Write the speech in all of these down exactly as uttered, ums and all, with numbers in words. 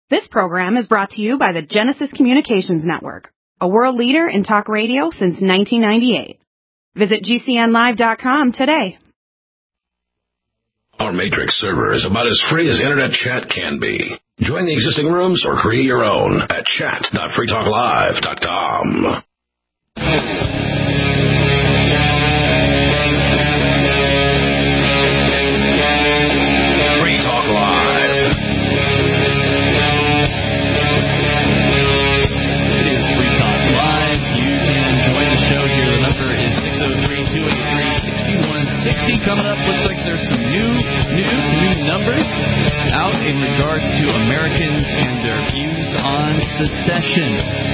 This program is brought to you by the Genesis Communications Network, a world leader in talk radio since nineteen ninety-eight. Visit G C N live dot com today. Our Matrix server is about as free as internet chat can be. Join the existing rooms or create your own at chat dot free talk live dot com. Coming up, looks like there's some new news, some new numbers out in regards to Americans and their views on secession.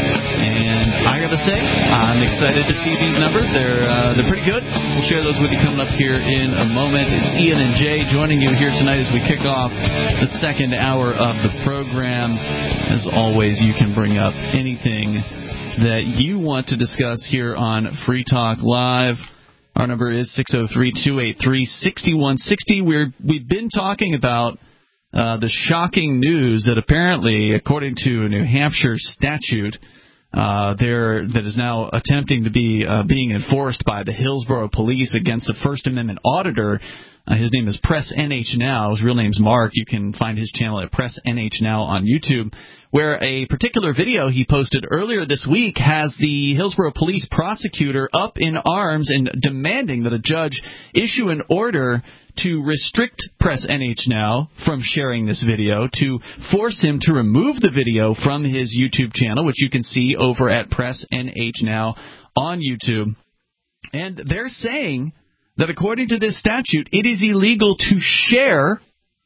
And I gotta say, I'm excited to see these numbers. They're uh, they're pretty good. We'll share those with you coming up here in a moment. It's Ian and Jay joining you here tonight as we kick off the second hour of the program. As always, you can bring up anything that you want to discuss here on Free Talk Live. Our number is six oh three, two eight three, six one six oh. We're, we've been talking about uh, the shocking news that apparently, according to a New Hampshire statute, uh, there that is now attempting to be uh, being enforced by the Hillsborough Police against a First Amendment auditor. Uh, his name is Press N H Now. His real name's Mark. You can find his channel at Press N H Now on YouTube, where a particular video he posted earlier this week has the Hillsborough Police prosecutor up in arms and demanding that a judge issue an order to restrict Press N H Now from sharing this video, to force him to remove the video from his YouTube channel, which you can see over at Press N H Now on YouTube. And they're saying that according to this statute, it is illegal to share.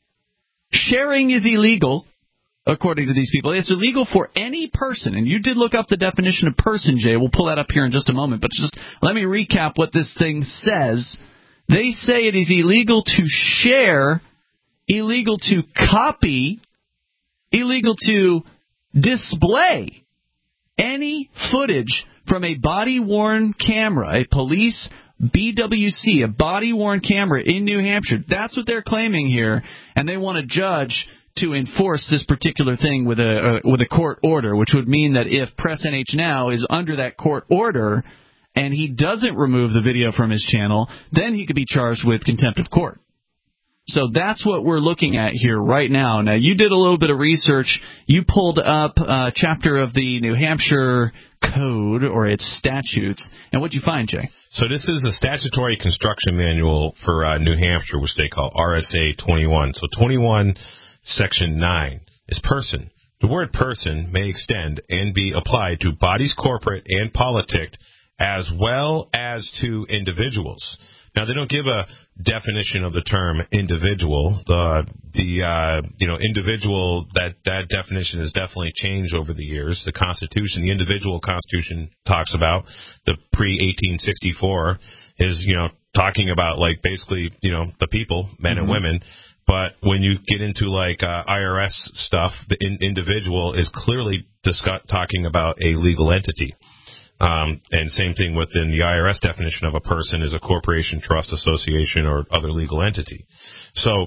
Sharing is illegal, according to these people. It's illegal for any person, and you did look up the definition of person, Jay. We'll pull that up here in just a moment, but just let me recap what this thing says. They say it is illegal to share, illegal to copy, illegal to display any footage from a body-worn camera, a police B W C, a body-worn camera in New Hampshire. That's what they're claiming here, and they want a judge to enforce this particular thing with a uh, with a court order, which would mean that if Press N H Now is under that court order and he doesn't remove the video from his channel, then he could be charged with contempt of court. So that's what we're looking at here right now. Now, you did a little bit of research. You pulled up a chapter of the New Hampshire Code, or its statutes, and what'd you find, Jay? So this is a statutory construction manual for uh, New Hampshire, which they call R S A twenty-one. So twenty-one, Section nine is person. The word person may extend and be applied to bodies corporate and politic as well as to individuals. Now, they don't give a definition of the term individual. The the uh, you know individual, that that definition has definitely changed over the years. The Constitution, the individual Constitution, talks about the pre eighteen sixty-four is you know talking about like basically you know the people, men mm-hmm. and women. But when you get into like uh, I R S stuff, the in- individual is clearly discuss- talking about a legal entity. Um, and same thing within the I R S definition of a person is a corporation, trust, association, or other legal entity. So,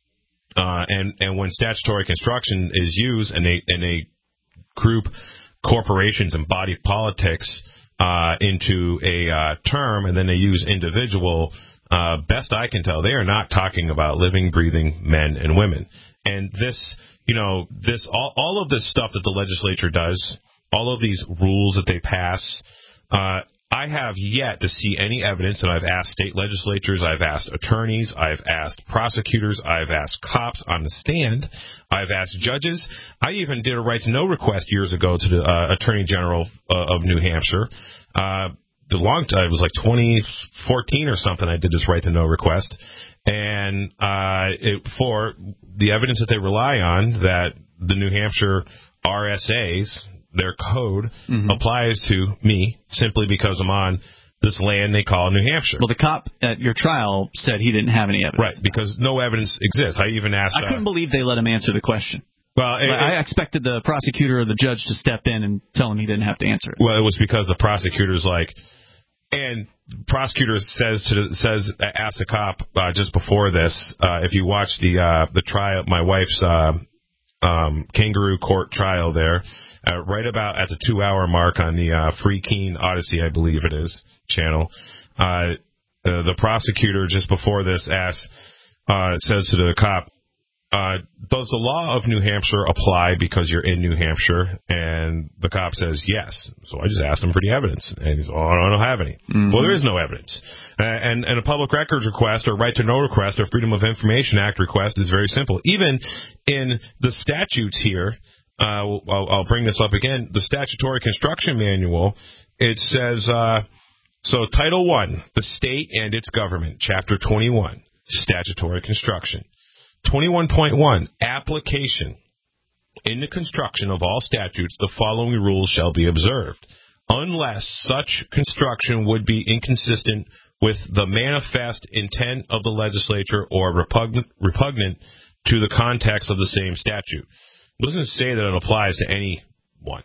uh, and and when statutory construction is used and they and they group corporations and body politics uh, into a uh, term, and then they use individual. Uh, best I can tell, they are not talking about living, breathing men and women. And this, you know, this all, all of this stuff that the legislature does. All of these rules that they pass, uh, I have yet to see any evidence, and I've asked state legislatures, I've asked attorneys, I've asked prosecutors, I've asked cops on the stand, I've asked judges. I even did a right-to-know request years ago to the uh, Attorney General uh, of New Hampshire. Uh, the long time, it was like twenty fourteen or something, I did this right-to-know request, and uh, it, for the evidence that they rely on, that the New Hampshire R S As, their code mm-hmm. applies to me simply because I'm on this land they call New Hampshire. Well, the cop at your trial said he didn't have any evidence. Right, because no evidence exists. I even asked... I couldn't uh, believe they let him answer the question. Well, it, I expected the prosecutor or the judge to step in and tell him he didn't have to answer it. Well, it was because the prosecutor's like... And prosecutor says to the, says asked the cop uh, just before this, uh, if you watch the uh, the trial, my wife's... Uh, um, kangaroo court trial there, uh, right about at the two-hour mark on the uh, Free Keene Odyssey, I believe it is, channel. Uh, the, the prosecutor just before this asks, uh, says to the cop, Uh, does the law of New Hampshire apply because you're in New Hampshire? And the cop says yes. So I just asked him for the evidence. And he's, oh, I don't have any. Mm-hmm. Well, there is no evidence. Uh, and, and a public records request or right to know request or Freedom of Information Act request is very simple. Even in the statutes here, uh, I'll, I'll bring this up again, the statutory construction manual, it says, uh, so Title one, the state and its government, Chapter twenty-one, statutory construction. twenty-one point one, application. In the construction of all statutes, the following rules shall be observed, unless such construction would be inconsistent with the manifest intent of the legislature or repugnant, repugnant to the context of the same statute. It doesn't say that it applies to anyone.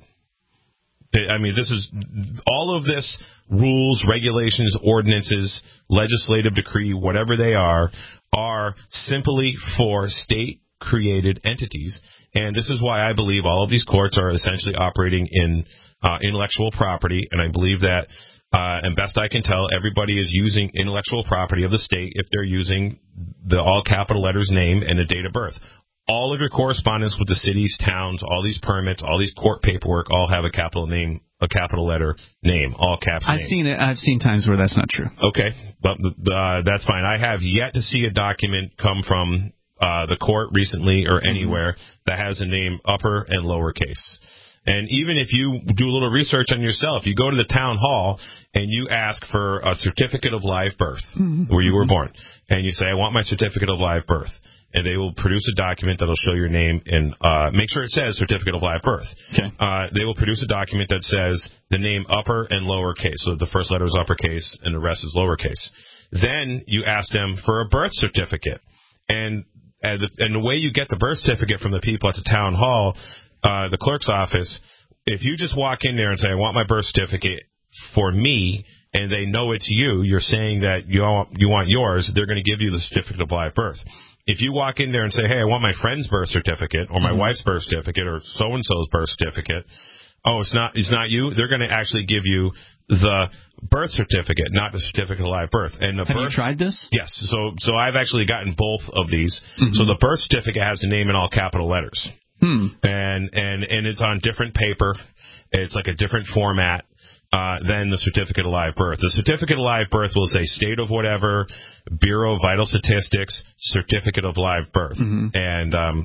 I mean, this is all of this rules, regulations, ordinances, legislative decree, whatever they are, are simply for state-created entities. And this is why I believe all of these courts are essentially operating in uh, intellectual property. And I believe that, uh, and best I can tell, everybody is using intellectual property of the state if they're using the all capital letters name and the date of birth. All of your correspondence with the cities, towns, all these permits, all these court paperwork, all have a capital name, a capital letter name, all caps name. I've seen it. I've seen times where that's not true. Okay, well, uh, that's fine. I have yet to see a document come from uh, the court recently or anywhere mm-hmm. that has a name upper and lowercase. And even if you do a little research on yourself, you go to the town hall and you ask for a certificate of live birth mm-hmm. where you were born, and you say, I want my certificate of live birth. And they will produce a document that will show your name and uh, make sure it says certificate of live birth. Okay. Uh, they will produce a document that says the name upper and lowercase. So the first letter is uppercase and the rest is lowercase. Then you ask them for a birth certificate. And, and, the, and the way you get the birth certificate from the people at the town hall, uh, the clerk's office, if you just walk in there and say, I want my birth certificate for me, and they know it's you, you're saying that you want, you want yours, they're going to give you the certificate of live birth. If you walk in there and say, hey, I want my friend's birth certificate or my mm-hmm. wife's birth certificate or so-and-so's birth certificate, oh, it's not it's not you, they're going to actually give you the birth certificate, not the certificate of live birth. And the Have birth, you tried this? Yes. So so I've actually gotten both of these. Mm-hmm. So the birth certificate has the name in all capital letters. Hmm. And, and, and it's on different paper. It's like a different format. Uh, than the certificate of live birth. The certificate of live birth will say state of whatever, Bureau of Vital Statistics, certificate of live birth. Mm-hmm. And um,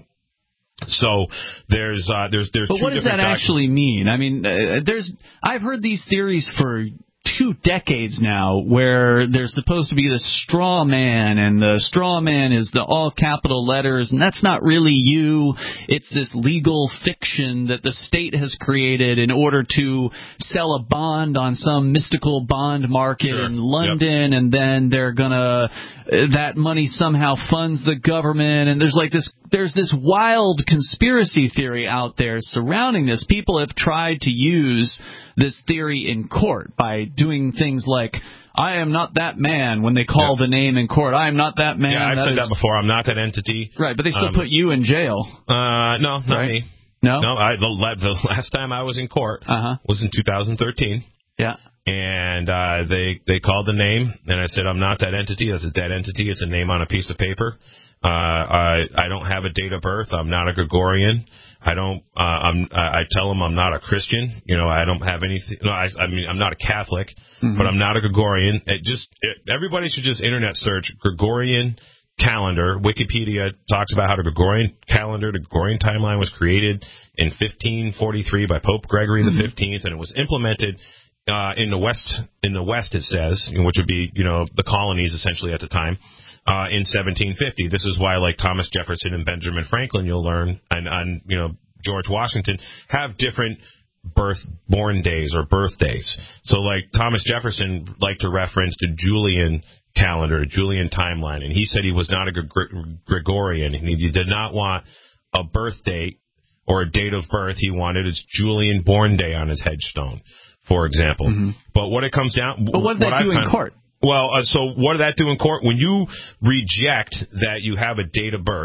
so there's uh, there's there's. But two what does that documents. actually mean? I mean, uh, there's I've heard these theories for two decades now, where there's supposed to be this straw man, and the straw man is the all capital letters, and that's not really you. It's this legal fiction that the state has created in order to sell a bond on some mystical bond market sure. in London, yep. and then they're gonna that money somehow funds the government, and there's like this there's this wild conspiracy theory out there surrounding this. People have tried to use this theory in court by doing things like, I am not that man, when they call yeah. the name in court. I am not that man. Yeah, I've that said is... that before. I'm not that entity. Right, but they still um, put you in jail. Uh, no, not right? me. No? No, I, the, the last time I was in court uh-huh. was in two thousand thirteen. Yeah. And uh, they they called the name, and I said, I'm not that entity. That's a dead entity. It's a name on a piece of paper. Uh, I I don't have a date of birth. I'm not a Gregorian. I don't. Uh, I'm. I tell them I'm not a Christian. You know, I don't have anything. No, I, I mean, I'm not a Catholic, mm-hmm. but I'm not a Gregorian. It just it, everybody should just internet search Gregorian calendar. Wikipedia talks about how the Gregorian calendar, the Gregorian timeline, was created in fifteen forty-three by Pope Gregory the fifteenth, and it was implemented uh, in the West. In the West, it says, which would be, you know, the colonies essentially at the time. Uh, in seventeen fifty. This is why, like Thomas Jefferson and Benjamin Franklin, you'll learn, and, and you know, George Washington have different birth born days or birthdays. So, like Thomas Jefferson liked to reference the Julian calendar, Julian timeline, and he said he was not a Gre- Gregorian, and he did not want a birth date or a date of birth. He wanted his Julian born day on his headstone, for example. Mm-hmm. But what it comes down, but what did that do in court? Well, uh, so what did that do in court? When you reject that you have a date of birth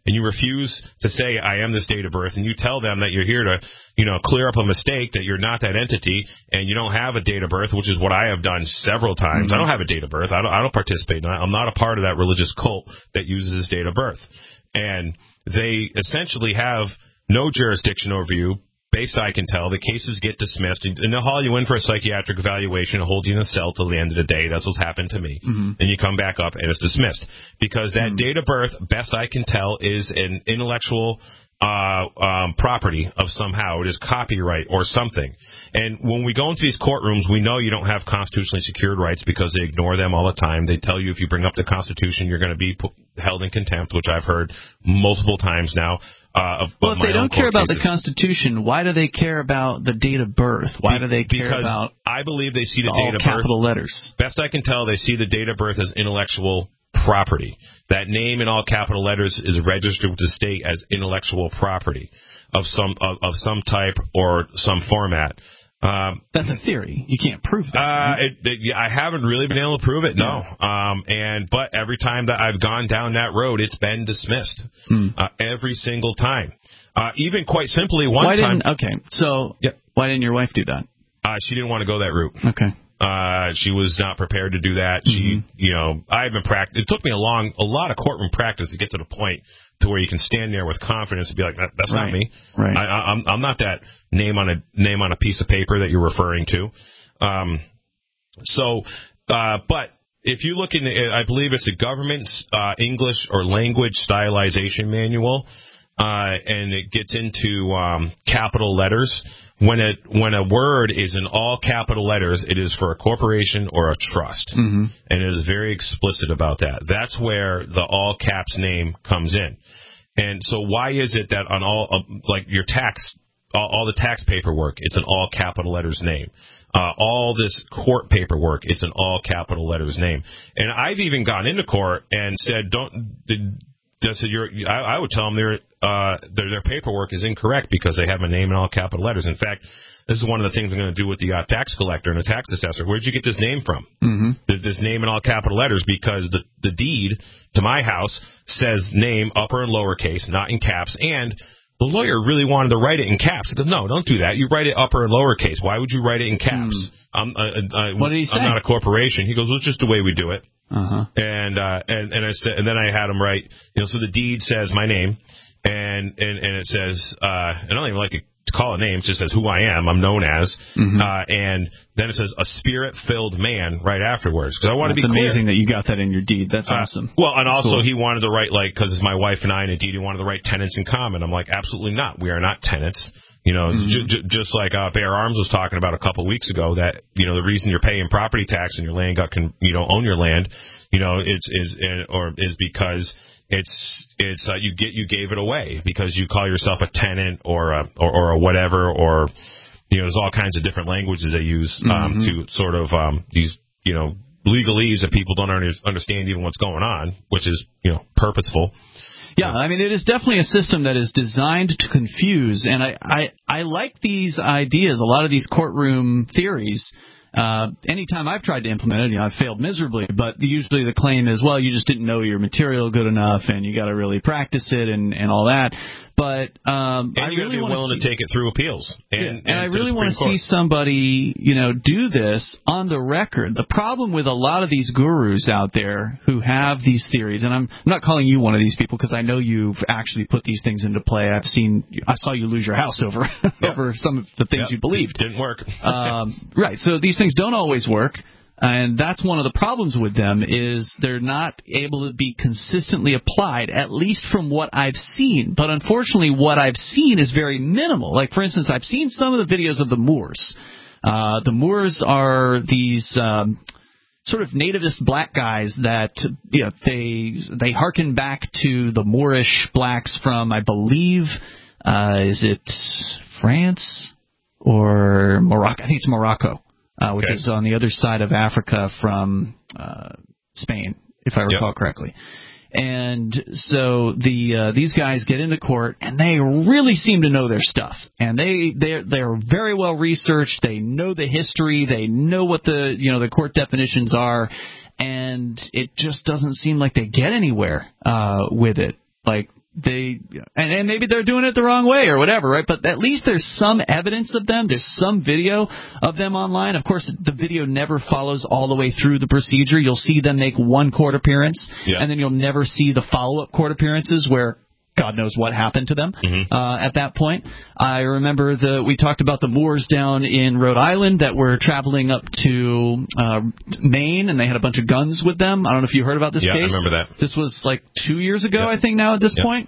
and you refuse to say, I am this date of birth, and you tell them that you're here to, you know, clear up a mistake, that you're not that entity, and you don't have a date of birth, which is what I have done several times. Mm-hmm. I don't have a date of birth. I don't, I don't participate in that. I'm not a part of that religious cult that uses this date of birth. And they essentially have no jurisdiction over you. Best I can tell, the cases get dismissed, and they'll haul you in for a psychiatric evaluation and hold you in a cell till the end of the day. That's what's happened to me. Mm-hmm. And you come back up, and it's dismissed. Because that mm-hmm. date of birth, best I can tell, is an intellectual uh, um, property of somehow. It is copyright or something. And when we go into these courtrooms, we know you don't have constitutionally secured rights because they ignore them all the time. They tell you if you bring up the Constitution, you're going to be put, held in contempt, which I've heard multiple times now. Uh, of, well, of if they don't care about cases. the Constitution, why do they care about the date of birth? Why do they care because about I believe they see the, the date all of capital birth? Letters. Best I can tell, they see the date of birth as intellectual property. That name in all capital letters is registered with the state as intellectual property of some of, of some type or some format. Um, That's a theory. You can't prove that. Uh, right? it, it, I haven't really been able to prove it, no. Yeah. Um, and but every time that I've gone down that road, it's been dismissed. Hmm. Uh, every single time. Uh, even quite simply, one why time. Didn't, okay, so yeah. why didn't your wife do that? Uh, she didn't want to go that route. Okay. Uh, she was not prepared to do that. Mm-hmm. She, you know, I've been practice. It took me a long, a lot of courtroom practice to get to the point to where you can stand there with confidence and be like, that, "That's right. not me. Right. I, I, I'm, I'm not that name on a name on a piece of paper that you're referring to." Um, so, uh, but if you look in, the, I believe it's a government uh, English or language stylization manual. Uh, and it gets into um, capital letters. When it when a word is in all capital letters, it is for a corporation or a trust, mm-hmm. and it is very explicit about that. That's where the all caps name comes in. And so, why is it that on all uh, like your tax, all, all the tax paperwork, it's an all capital letters name. Uh, all this court paperwork, it's an all capital letters name. And I've even gone into court and said, don't. Did, I said, you're, I, I would tell them their, uh, their their paperwork is incorrect because they have a name in all capital letters. In fact, this is one of the things I'm going to do with the uh, tax collector and the tax assessor. Where did you get this name from? Mm-hmm. This, this name in all capital letters because the the deed to my house says name upper and lowercase, not in caps. And the lawyer really wanted to write it in caps. He goes, no, don't do that. You write it upper and lowercase. Why would you write it in caps? Mm. I'm, uh, uh, what did he say? I'm not a corporation. He goes, well, it's just the way we do it. Uh-huh. And uh, and and I said, and then I had him write, you know, so the deed says my name, and and, and it says, uh, I don't even like to call it names, it just says who I am, I'm known as, mm-hmm. uh, and then it says a spirit-filled man right afterwards. Because I want to be clear. It's amazing that you got that in your deed. That's uh, awesome. Well, and That's also cool. he wanted to write, like, because it's my wife and I in a deed, he wanted to write tenants in common. I'm like, absolutely not. We are not tenants. You know, mm-hmm. j- j- just like uh, Bear Arms was talking about a couple of weeks ago, that, you know, the reason you're paying property tax and your land got, con- you don't own your land, you know, it's is or is because it's it's uh, you get you gave it away because you call yourself a tenant or a or, or a whatever, or, you know, there's all kinds of different languages they use um, mm-hmm. to sort of um, these, you know, legalese that people don't understand even what's going on, which is, you know, purposeful. Yeah, I mean, it is definitely a system that is designed to confuse, and I, I, I like these ideas, a lot of these courtroom theories. Uh, anytime I've tried to implement it, you know, I've failed miserably, but usually the claim is, well, you just didn't know your material good enough, and you got to really practice it and, and all that. But um, and I you really be want willing to take it through appeals. And, yeah, and, and I really want to see somebody, you know, do this on the record. The problem with a lot of these gurus out there who have these theories, and I'm, I'm not calling you one of these people because I know you've actually put these things into play. I've seen, I saw you lose your house over yeah. over some of the things yeah. you believed. Didn't work. um, right. So these things don't always work. And that's one of the problems with them is they're not able to be consistently applied, at least from what I've seen. But unfortunately, what I've seen is very minimal. Like, for instance, I've seen some of the videos of the Moors. Uh, the Moors are these um, sort of nativist black guys that, you know, they they harken back to the Moorish blacks from, I believe, uh, is it France or Morocco? I think it's Morocco. Uh, which okay. is on the other side of Africa from uh, Spain, if I recall yep. correctly. And so the uh, these guys get into court, and they really seem to know their stuff. And they they're they're very well researched. They know the history. They know what the you know the court definitions are, and it just doesn't seem like they get anywhere uh, with it. Like they and, and maybe they're doing it the wrong way or whatever, right? But at least there's some evidence of them. There's some video of them online. Of course, the video never follows all the way through the procedure. You'll see them make one court appearance, yeah. and then you'll never see the follow-up court appearances where God knows what happened to them mm-hmm. uh, at that point. I remember the we talked about the Moors down in Rhode Island that were traveling up to uh, Maine, and they had a bunch of guns with them. I don't know if you heard about this yeah, case. Yeah, I remember that. This was like two years ago, yeah. I think, now at this yeah. point.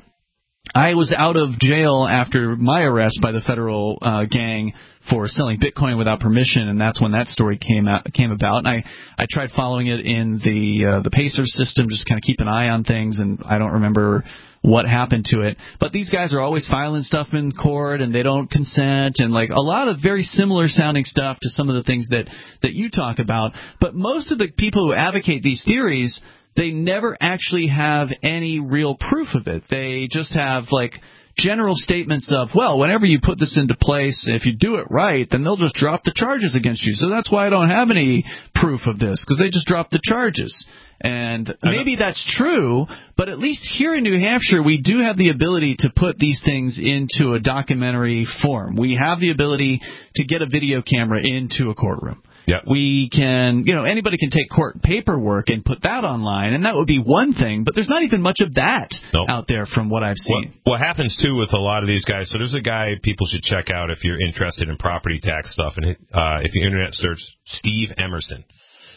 I was out of jail after my arrest by the federal uh, gang for selling Bitcoin without permission, and that's when that story came out, came about. And I, I tried following it in the uh, the Pacer system, just kind of keep an eye on things, and I don't remember what happened to it. But these guys are always filing stuff in court, and they don't consent, and like a lot of very similar sounding stuff to some of the things that, that you talk about. But most of the people who advocate these theories, they never actually have any real proof of it. They just have like general statements of, well, whenever you put this into place, if you do it right, then they'll just drop the charges against you. So that's why I don't have any proof of this, because they just dropped the charges. And maybe that's true, but at least here in New Hampshire, we do have the ability to put these things into a documentary form. We have the ability to get a video camera into a courtroom. Yeah. We can, you know, anybody can take court paperwork and put that online, and that would be one thing, but there's not even much of that nope. out there from what I've seen. What, what happens, too, with a lot of these guys, so there's a guy people should check out if you're interested in property tax stuff, and uh, if you internet search Steve Emerson.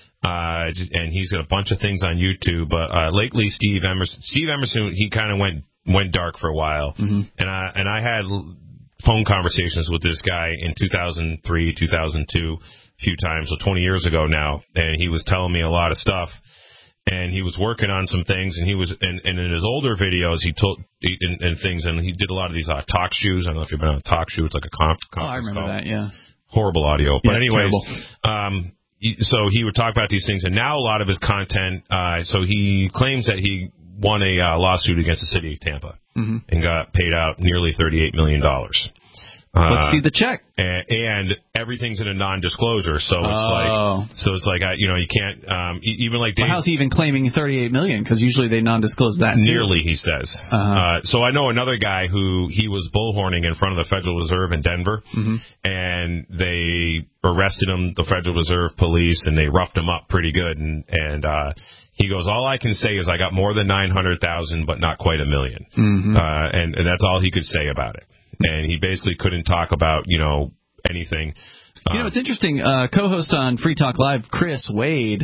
Uh, and he's got a bunch of things on YouTube, but uh, lately Steve Emerson, Steve Emerson, he kind of went went dark for a while, mm-hmm. and I and I had phone conversations with this guy in two thousand three, two thousand two, a few times, so twenty years ago now, and he was telling me a lot of stuff, and he was working on some things, and he was, and, and in his older videos, he told and, and things, and he did a lot of these uh, talk shows. I don't know if you've been on a talk show; it's like a conf- conference Oh, I remember call. that, yeah. Horrible audio, but yeah, anyways, terrible. um. So he would talk about these things, and now a lot of his content, uh, so he claims that he won a uh, lawsuit against the city of Tampa mm-hmm. and got paid out nearly thirty-eight million dollars. Uh, Let's see the check. And, and everything's in a non-disclosure, so it's oh. like, so it's like, I, you know, you can't, um, even like Dave. Well, how's he even claiming thirty-eight million dollars? Because usually they non-disclose that. Nearly, too. he says. Uh-huh. Uh, so I know another guy who he was bullhorning in front of the Federal Reserve in Denver, mm-hmm. and they arrested him, the Federal Reserve police, and they roughed him up pretty good. And and uh, he goes, all I can say is I got more than nine hundred thousand, but not quite a million. Mm-hmm. Uh, and, and that's all he could say about it. And he basically couldn't talk about, you know, anything. You know, it's interesting. Uh, co-host on Free Talk Live, Chris Wade,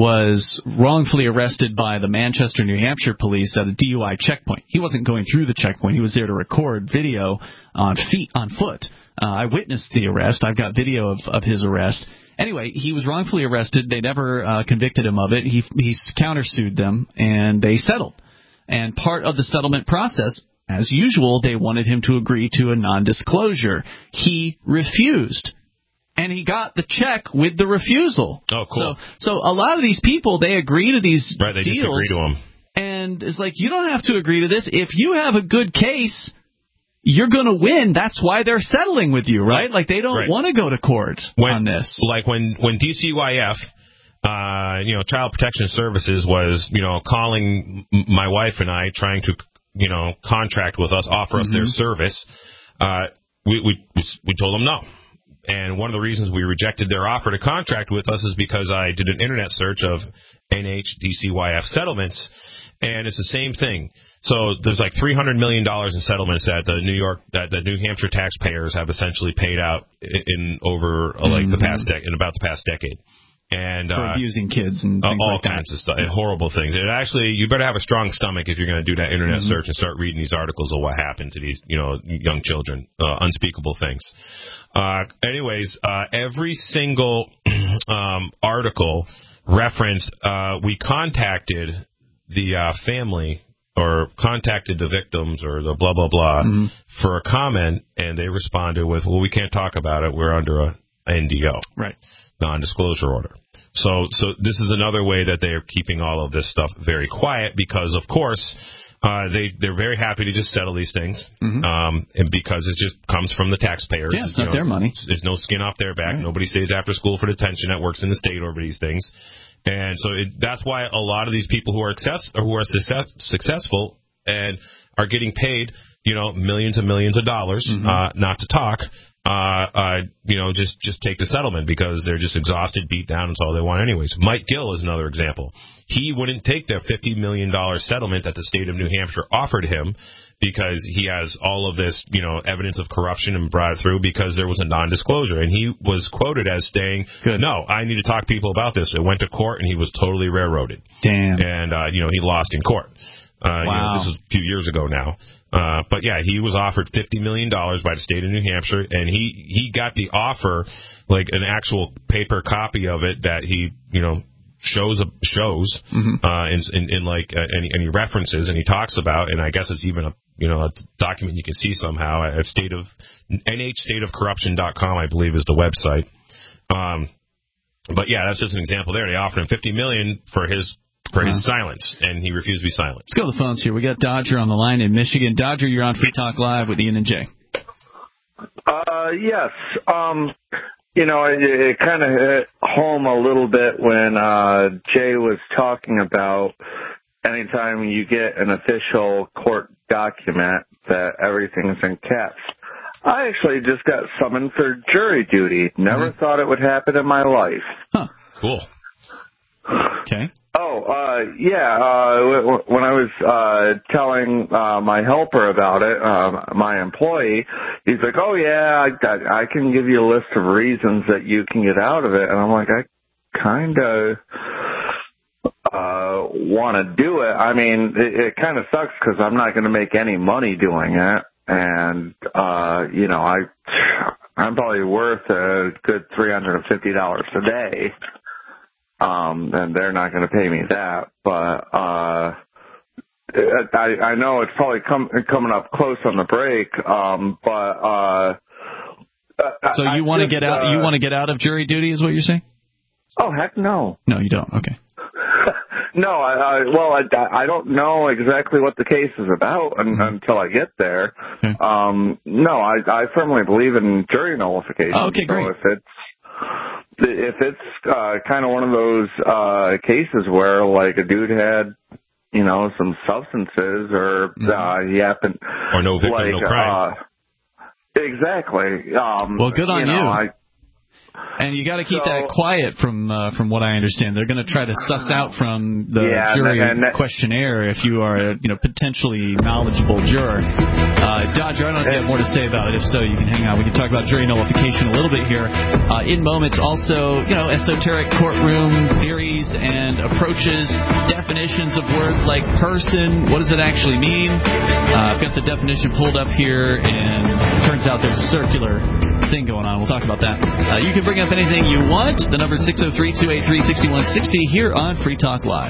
was wrongfully arrested by the Manchester, New Hampshire police at a D U I checkpoint. He wasn't going through the checkpoint. He was there to record video on feet, on foot. Uh, I witnessed the arrest. I've got video of, of his arrest. Anyway, he was wrongfully arrested. They never uh, convicted him of it. He, he countersued them, and they settled. And part of the settlement process, as usual, they wanted him to agree to a non-disclosure. He refused. And he got the check with the refusal. Oh, cool. So, so a lot of these people, they agree to these right, they deals. just agree to them. And it's like, you don't have to agree to this. If you have a good case, you're going to win. That's why they're settling with you, right? Like, they don't right. want to go to court when, on this. Like when, when D C Y F... Uh, you know, Child Protection Services was, you know, calling my wife and I, trying to, you know, contract with us, offer us mm-hmm. their service. Uh, we, we we told them no. And one of the reasons we rejected their offer to contract with us is because I did an internet search of N H D C Y F settlements, and it's the same thing. So there's like three hundred million dollars in settlements that the New York, that the New Hampshire taxpayers have essentially paid out in, in over uh, like mm-hmm. the past de- in about the past decade. And for uh, abusing kids and things all like that. kinds of stuff, and horrible things. It actually, you better have a strong stomach if you're going to do that internet mm-hmm. search and start reading these articles of what happened to these, you know, young children, uh, unspeakable things. Uh, anyways, uh, every single um, article referenced. Uh, we contacted the uh, family or contacted the victims or the blah blah blah mm-hmm. for a comment, and they responded with, "Well, we can't talk about it. We're under a N D O." Right. Non-disclosure order. So, so this is another way that they are keeping all of this stuff very quiet because, of course, uh, they they're very happy to just settle these things, mm-hmm. um, and because it just comes from the taxpayers. Yeah, it's not know, their money. There's no skin off their back. Right. Nobody stays after school for detention that works in the state over these things, and so it, that's why a lot of these people who are success or who are success, successful and are getting paid, you know, millions and millions of dollars, mm-hmm. uh, not to talk, uh, uh, you know, just, just take the settlement because they're just exhausted, beat down, and that's all they want anyways. Mike Gill is another example. He wouldn't take the fifty million dollars settlement that the state of New Hampshire offered him because he has all of this, you know, evidence of corruption and brought it through because there was a non-disclosure. And he was quoted as saying, Good. no, I need to talk to people about this. It went to court, and he was totally railroaded. Damn. And, uh, you know, he lost in court. Uh, wow. You know, this was a few years ago now. Uh, but, yeah, he was offered fifty million dollars by the state of New Hampshire, and he, he got the offer, like an actual paper copy of it that he, you know, shows shows mm-hmm. uh, in, in, in like uh, any, any references, and he talks about, and I guess it's even a you know a document you can see somehow at state of N H state of corruption dot com, I believe, is the website. Um, but yeah, that's just an example there. They offered him fifty million dollars for his for his uh-huh. silence, and he refused to be silent. Let's go to the phones here. We got Dodger on the line in Michigan. Dodger, you're on Free Talk Live with Ian and Jay. Uh, yes. Um. You know, it, it kind of hit home a little bit when uh, Jay was talking about anytime you get an official court document that everything's in caps. I actually just got summoned for jury duty. Never mm-hmm. thought it would happen in my life. Huh. Cool. Okay. Oh, uh, yeah, uh, when I was, uh, telling, uh, my helper about it, uh, my employee, he's like, oh yeah, I, I can give you a list of reasons that you can get out of it. And I'm like, I kinda, uh, wanna do it. I mean, it, it kinda sucks because I'm not gonna make any money doing it. And, uh, you know, I, I'm probably worth a good three hundred fifty dollars a day. Um, and they're not going to pay me that, but, uh, I, I know it's probably com- coming up close on the break, um, but, uh, so you want to get out, uh, you want to get out of jury duty is what you're saying? Oh, heck no. No, you don't. Okay. no, I, I, well, I, I don't know exactly what the case is about un- mm-hmm. until I get there. Okay. Um, no, I, I firmly believe in jury nullification. Oh, okay, great. So if it's, If it's uh, kind of one of those uh, cases where, like, a dude had, you know, some substances or mm-hmm. uh, he happened... Or no victim, like, no crime. Uh, exactly. Um, well, good on you. you. Know, I, And you got to keep so, that quiet from uh, from what I understand. They're going to try to suss out from the yeah, jury and, and, questionnaire if you are a you know potentially knowledgeable juror. Uh, Dodger, I don't know if you have more to say about it. If so, you can hang out. We can talk about jury nullification a little bit here. Uh, in moments, also, you know, esoteric courtroom theories and approaches, definitions of words like person. What does it actually mean? Uh, I've got the definition pulled up here, and it turns out there's a circular thing going on. We'll talk about that. Uh, you can bring up anything you want. The number is six oh three, two eight three, six one six oh here on Free Talk Live.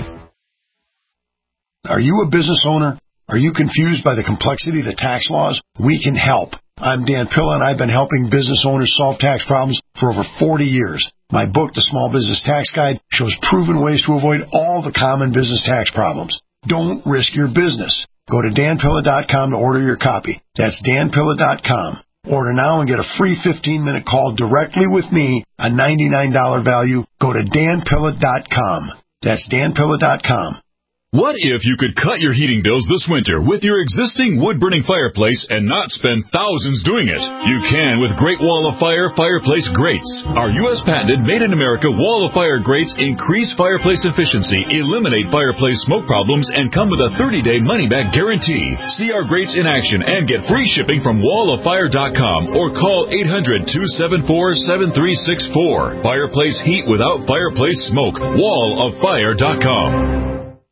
Are you a business owner? Are you confused by the complexity of the tax laws? We can help. I'm Dan Pilla, and I've been helping business owners solve tax problems for over forty years. My book, The Small Business Tax Guide, shows proven ways to avoid all the common business tax problems. Don't risk your business. Go to dan pilla dot com to order your copy. That's dan pilla dot com. Order now and get a free fifteen-minute call directly with me, a ninety-nine dollars value. Go to dan pilla dot com. That's dan pilla dot com. What if you could cut your heating bills this winter with your existing wood-burning fireplace and not spend thousands doing it? You can with Great Wall of Fire Fireplace Grates. Our U S patented made-in-America Wall of Fire grates increase fireplace efficiency, eliminate fireplace smoke problems, and come with a thirty-day money-back guarantee. See our grates in action and get free shipping from wall of fire dot com or call eight hundred, two seven four, seven three six four. Fireplace heat without fireplace smoke. wall of fire dot com.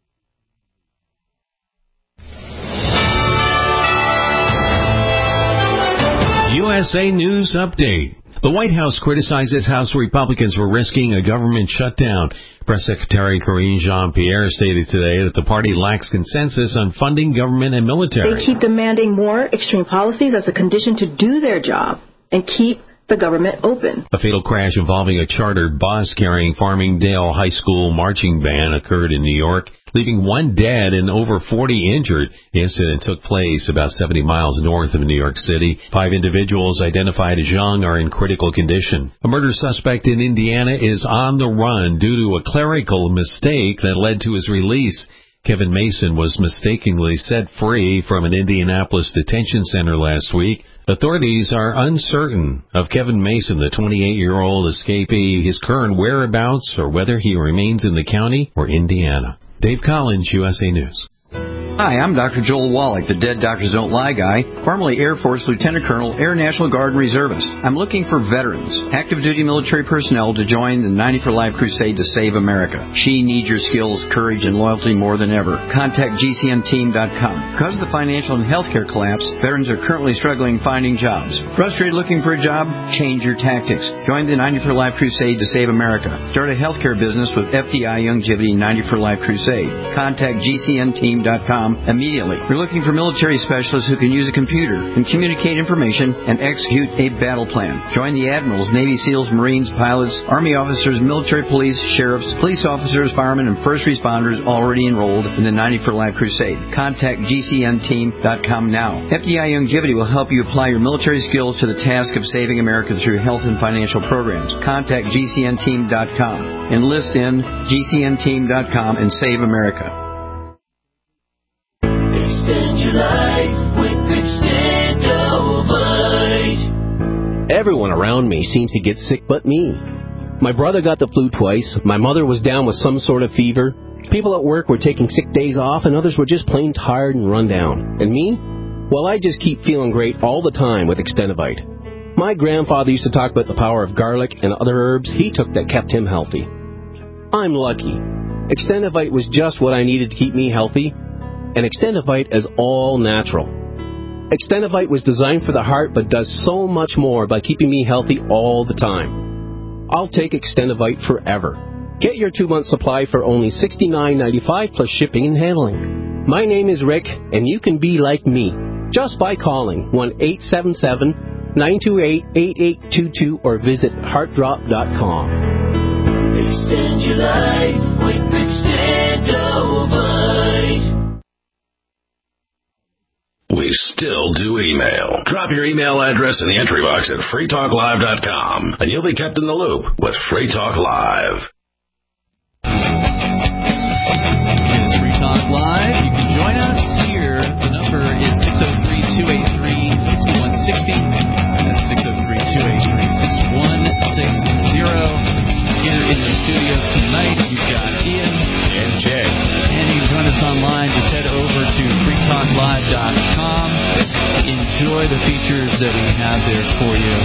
U S A News Update. The White House criticizes House Republicans for risking a government shutdown. Press Secretary Karine Jean-Pierre stated today that the party lacks consensus on funding government and military. They keep demanding more extreme policies as a condition to do their job and keep the government open. A fatal crash involving a chartered bus carrying Farmingdale High School marching band occurred in New York, leaving one dead and over forty injured. The incident took place about seventy miles north of New York City. Five individuals identified as young are in critical condition. A murder suspect in Indiana is on the run due to a clerical mistake that led to his release. Kevin Mason was mistakenly set free from an Indianapolis detention center last week. Authorities are uncertain of Kevin Mason, the twenty-eight-year-old escapee, his current whereabouts, or whether he remains in the county or Indiana. Dave Collins, U S A News. Hi, I'm Doctor Joel Wallach, the Dead Doctors Don't Lie guy, formerly Air Force Lieutenant Colonel, Air National Guard Reservist. I'm looking for veterans, active duty military personnel to join the ninety for Life crusade to save America. She needs your skills, courage, and loyalty more than ever. Contact G C N team dot com. Because of the financial and healthcare collapse, veterans are currently struggling finding jobs. Frustrated looking for a job? Change your tactics. Join the ninety for Life crusade to save America. Start a healthcare business with F D I Youngevity ninety for Life crusade. Contact G C N team dot com immediately. We're looking for military specialists who can use a computer and communicate information and execute a battle plan. Join the admirals, Navy SEALs, Marines, pilots, Army officers, military police, sheriffs, police officers, firemen, and first responders already enrolled in the ninety for Life crusade. Contact G C N team dot com now. F D I Youngevity will help you apply your military skills to the task of saving America through health and financial programs. Contact G C N team dot com. Enlist in G C N team dot com and save America. Extend your life with Extendovite. Everyone around me seems to get sick but me. My brother got the flu twice. My mother was down with some sort of fever. People at work were taking sick days off, and others were just plain tired and run down. And me? Well, I just keep feeling great all the time with Extendovite. My grandfather used to talk about the power of garlic and other herbs he took that kept him healthy. I'm lucky. Extendovite was just what I needed to keep me healthy. And Extendovite is all natural. Extendovite was designed for the heart but does so much more by keeping me healthy all the time. I'll take Extendovite forever. Get your two-month supply for only sixty-nine ninety-five plus shipping and handling. My name is Rick, and you can be like me just by calling one eight seven seven, nine two eight, eight eight two two or visit heart drop dot com. Extend your life with Extendovite. We still do email. Drop your email address in the entry box at free talk live dot com, and you'll be kept in the loop with Free Talk Live. It's Free Talk Live. You can join us here. The number is six oh three, two eight three, six one six oh. That's six oh three, two eight three, six one six oh. Here in the studio tonight, you've got Ian and Jay. And you can join us online. Just head over to free talk live dot com. Enjoy the features that we have there for you.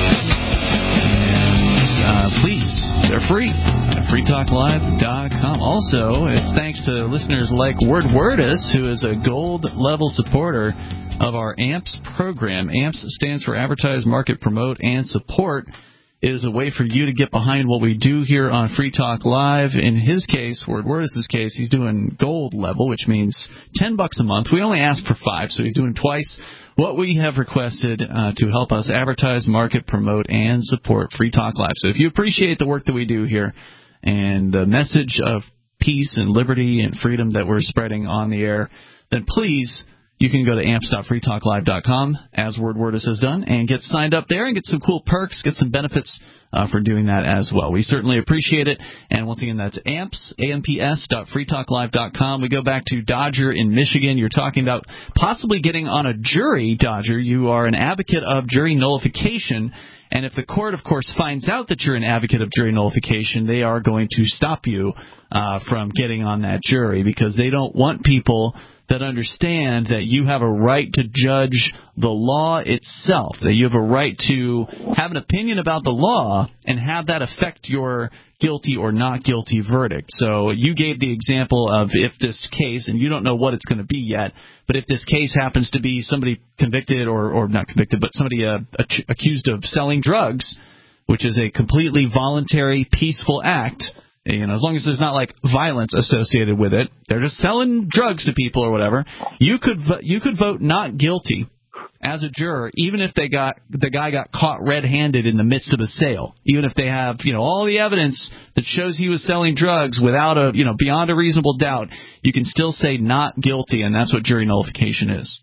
And uh, please, they're free at free talk live dot com. Also, it's thanks to listeners like Word Wordus, who is a gold-level supporter of our A M P S program. A M P S stands for Advertise, Market, Promote, and Support. It is a way for you to get behind what we do here on Free Talk Live. In his case, Word Wordus' case, he's doing gold level, which means ten bucks a month. We only ask for five, so he's doing twice what we have requested uh, to help us advertise, market, promote, and support Free Talk Live. So if you appreciate the work that we do here and the message of peace and liberty and freedom that we're spreading on the air, then please, you can go to amps dot free talk live dot com, as Word Wordus has done, and get signed up there and get some cool perks, get some benefits uh, for doing that as well. We certainly appreciate it. And once again, that's amps, A M P S dot free talk live dot com. We go back to Dodger in Michigan. You're talking about possibly getting on a jury, Dodger. You are an advocate of jury nullification. And if the court, of course, finds out that you're an advocate of jury nullification, they are going to stop you uh, from getting on that jury because they don't want people that understand that you have a right to judge the law itself, that you have a right to have an opinion about the law and have that affect your guilty or not guilty verdict. So you gave the example of if this case, and you don't know what it's going to be yet, but if this case happens to be somebody convicted or, or not convicted, but somebody uh, accused of selling drugs, which is a completely voluntary, peaceful act. You know, as long as there's not like violence associated with it, they're just selling drugs to people or whatever. You could you could vote not guilty as a juror, even if they got the guy got caught red-handed in the midst of a sale. Even if they have you know all the evidence that shows he was selling drugs without a you know beyond a reasonable doubt, you can still say not guilty, and that's what jury nullification is.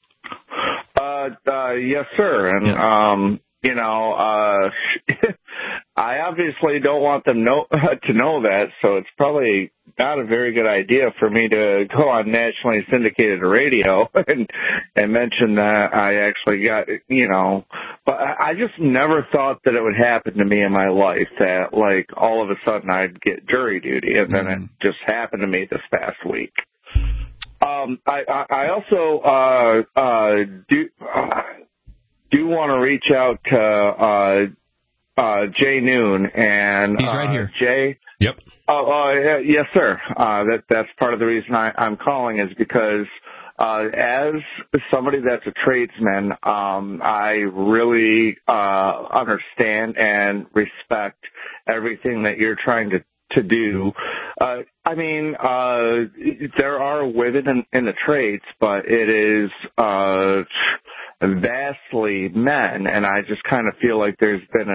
Uh, uh yes, sir, and yeah. um, you know, uh. I obviously don't want them know, to know that, so it's probably not a very good idea for me to go on nationally syndicated radio and and mention that I actually got, you know, but I just never thought that it would happen to me in my life that, like, all of a sudden I'd get jury duty, and then it just happened to me this past week. Um, I, I, I also uh, uh, do uh, do want to reach out to uh, uh, Jay Noon and he's right uh, here. Jay. Yep. Oh, uh, yes, sir. Uh, that that's part of the reason I, I'm calling is because uh, as somebody that's a tradesman, um, I really uh, understand and respect everything that you're trying to. to do. Uh, I mean, uh, there are women in, in the trades, but it is, uh, vastly men, and I just kind of feel like there's been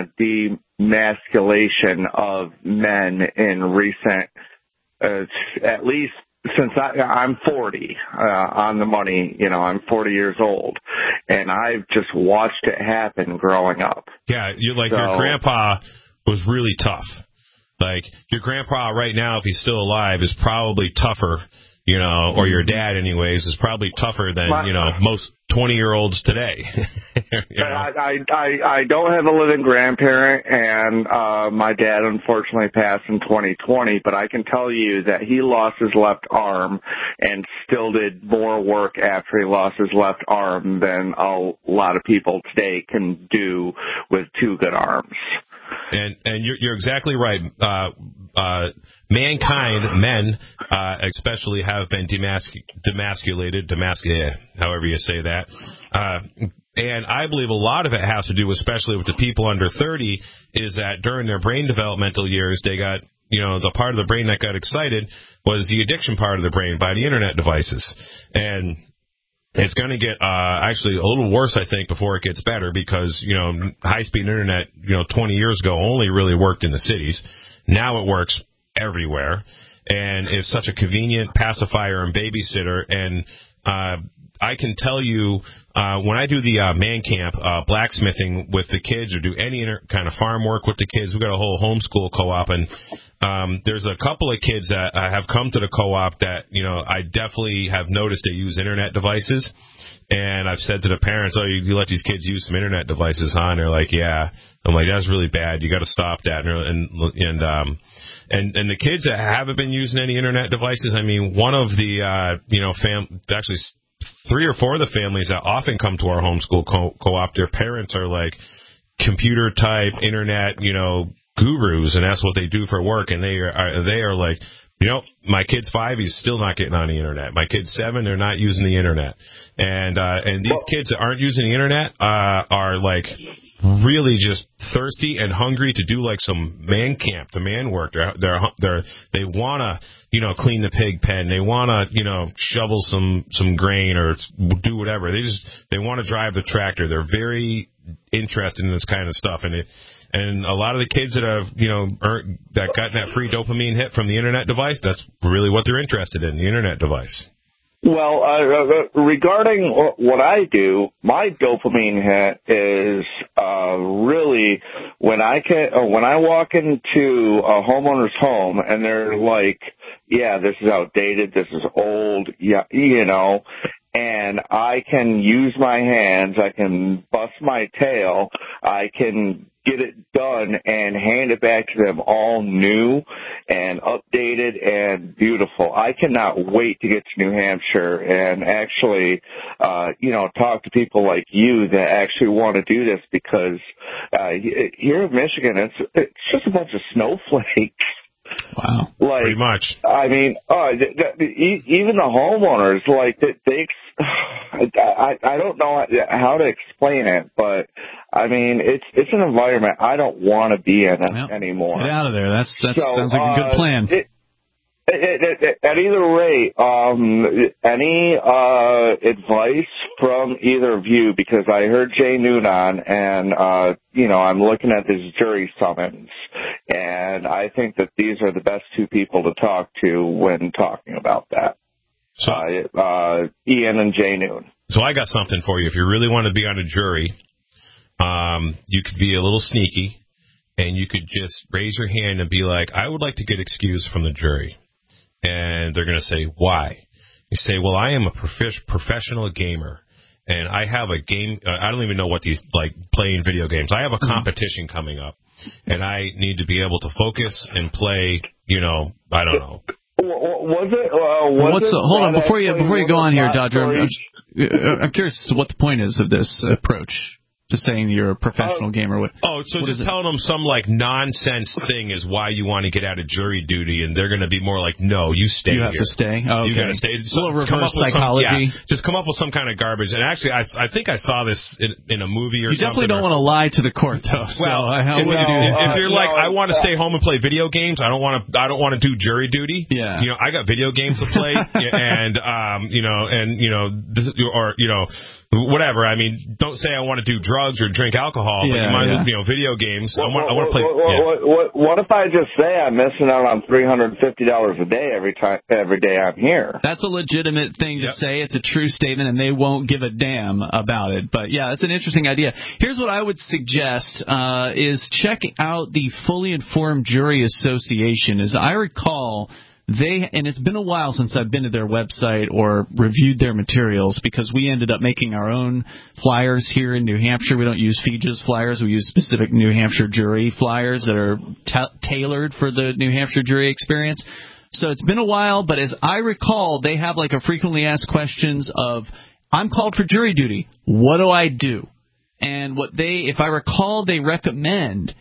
a demasculation of men in recent, uh, at least since I, I'm forty, uh, on the money, you know, I'm forty years old, and I've just watched it happen growing up. Yeah, you like so, your grandpa was really tough. Like, your grandpa right now, if he's still alive, is probably tougher, you know, or your dad anyways, is probably tougher than, my, you know, most twenty-year-olds today. you know? I, I, I, I don't have a living grandparent, and uh, my dad unfortunately passed in twenty twenty, but I can tell you that he lost his left arm and still did more work after he lost his left arm than a lot of people today can do with two good arms. And and you're, you're exactly right. Uh, uh, mankind, men, uh, especially, have been demasc- demasculated, demasculated, however you say that. Uh, and I believe a lot of it has to do, especially with the people under thirty, is that during their brain developmental years, they got, you know, the part of the brain that got excited was the addiction part of the brain by the internet devices. And it's going to get uh, actually a little worse, I think, before it gets better because, you know, high-speed internet, you know, twenty years ago only really worked in the cities. Now it works everywhere, and it's such a convenient pacifier and babysitter. And uh, I can tell you, uh, when I do the uh, man camp uh, blacksmithing with the kids or do any inter- kind of farm work with the kids, we've got a whole homeschool co-op, and um, there's a couple of kids that uh, have come to the co-op that, you know, I definitely have noticed they use internet devices. And I've said to the parents, oh, you, you let these kids use some internet devices, huh? And they're like, yeah. I'm like, that's really bad. You got to stop that. And and um and and the kids that haven't been using any internet devices, I mean, one of the uh you know fam actually three or four of the families that often come to our homeschool co- co-op, their parents are like computer type internet, you know, gurus, and that's what they do for work. And they are they are like, you know, my kid's five, he's still not getting on the internet. My kid's seven, they're not using the internet. And uh, and these kids that aren't using the internet uh, are like really just thirsty and hungry to do like some man camp, the man work. They're they're they're they want to, you know, clean the pig pen. They want to, you know, shovel some some grain or do whatever. They just they want to drive the tractor. They're very interested in this kind of stuff, and it. And a lot of the kids that have, you know, earned, that got that free dopamine hit from the internet device, that's really what they're interested in, the internet device. Well, uh, regarding what I do, my dopamine hit is uh, really when I can uh, when I walk into a homeowner's home and they're like, yeah, this is outdated, this is old, yeah, you know, and I can use my hands, I can bust my tail, I can get it done and hand it back to them all new and updated and beautiful. I cannot wait to get to New Hampshire and actually, uh, you know, talk to people like you that actually want to do this because uh, here in Michigan, it's it's just a bunch of snowflakes. Wow. Like, pretty much. I mean, uh, even the homeowners, like, they, I, I don't know how to explain it, but I mean, it's it's an environment I don't want to be in well, anymore. Get out of there. That's that so, sounds like a good plan. Uh, it, it, it, it, at either rate, um, any uh, advice from either of you? Because I heard Jay Noon on, and uh, you know, I'm looking at this jury summons, and I think that these are the best two people to talk to when talking about that. So, uh, uh, Ian and Jay Noon. So I got something for you. If you really want to be on a jury, um, you could be a little sneaky, and you could just raise your hand and be like, I would like to get excused from the jury. and they're going to say, why? You say, well, I am a prof- professional gamer, and I have a game. Uh, I don't even know what these, like, playing video games. I have a competition coming up, and I need to be able to focus and play, you know, I don't know. Was it? Uh, was What's it the, hold on, before you before you go on here, Dodger, I'm, story? I'm curious what the point is of this approach. Just saying you're a professional Oh, gamer. What, oh, so what just is it? telling them some, like, nonsense thing is why you want to get out of jury duty, and they're going to be more like, no, you stay You have here. to stay? Oh, okay. You got to stay. A little come reverse up with psychology. Some, yeah, just come up with some kind of garbage. And actually, I, I think I saw this in, in a movie or You something. definitely don't or, want to lie to the court, though. So well, how if, would you you do if, that? if you're Uh, like, no, I want to uh, stay home and play video games, I don't want to. I don't want to do jury duty. Yeah. You know, I got video games to play, and um, you know, and you know, this, or you know, whatever. I mean, don't say I want to do drugs or drink alcohol, but Yeah, you might, yeah. you know, video games. What, I want. I want to play. What, yeah. what, what, what if I just say I'm missing out on three hundred fifty dollars a day every time, every day I'm here? That's a legitimate thing to Yep. say. It's a true statement, and they won't give a damn about it. But, yeah, it's an interesting idea. Here's what I would suggest uh, is check out the Fully Informed Jury Association. As I recall, they and it's been a while since I've been to their website or reviewed their materials because we ended up making our own flyers here in New Hampshire. We don't use F I J A's flyers. We use specific New Hampshire jury flyers that are ta- tailored for the New Hampshire jury experience. So it's been a while, but as I recall, they have like a frequently asked questions of, I'm called for jury duty. What do I do? And what they, if I recall, they recommend